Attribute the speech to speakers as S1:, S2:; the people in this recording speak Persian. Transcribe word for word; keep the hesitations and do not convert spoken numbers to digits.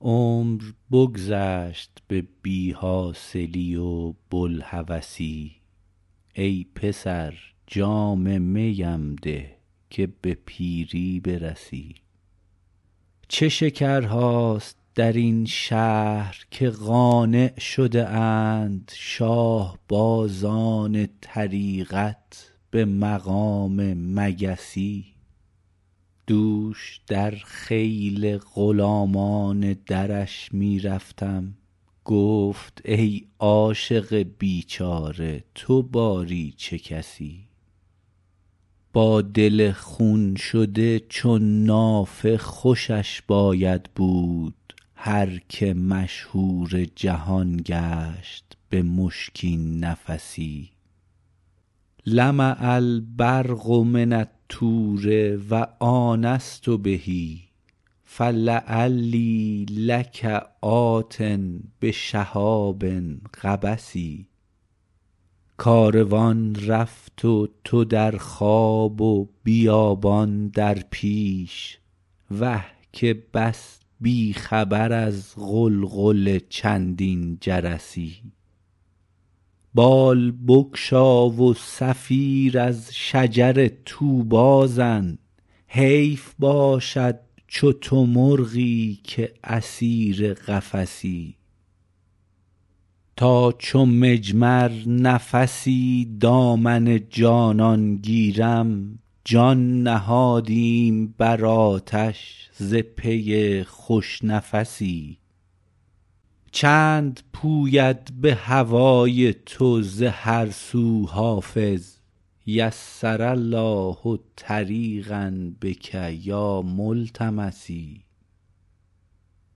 S1: عمر بگذشت به بی حاصلی و بوالهوسی ای پسر جام میم ده که به پیری برسی چه شکرهاست در این شهر که قانع شده اند شاه بازان طریقت به مقام مگسی دوش در خیل غلامان درش می رفتم گفت ای عاشق بیچاره تو باری چه کسی با دل خون شده چون نافه خوشش باید بود هر که مشهور جهان گشت به مشکین نفسی لمع البرق من الطور و آنست به فلعلی لک آت بشهاب قبس کاروان رفت و تو در خواب و بیابان در پیش وه که بس بی خبر از غلغل چندین جرسی بال بگشا و صفیر از شجر طوبی زن حیف باشد چو تو مرغی که اسیر قفسی تا چو مجمر نفسی دامن جانان گیرم جان نهادیم بر آتش ز پی خوش نفسی چند پوید به هوای تو ز هر سو حافظ یسر الله طریقا بک یا ملتمسی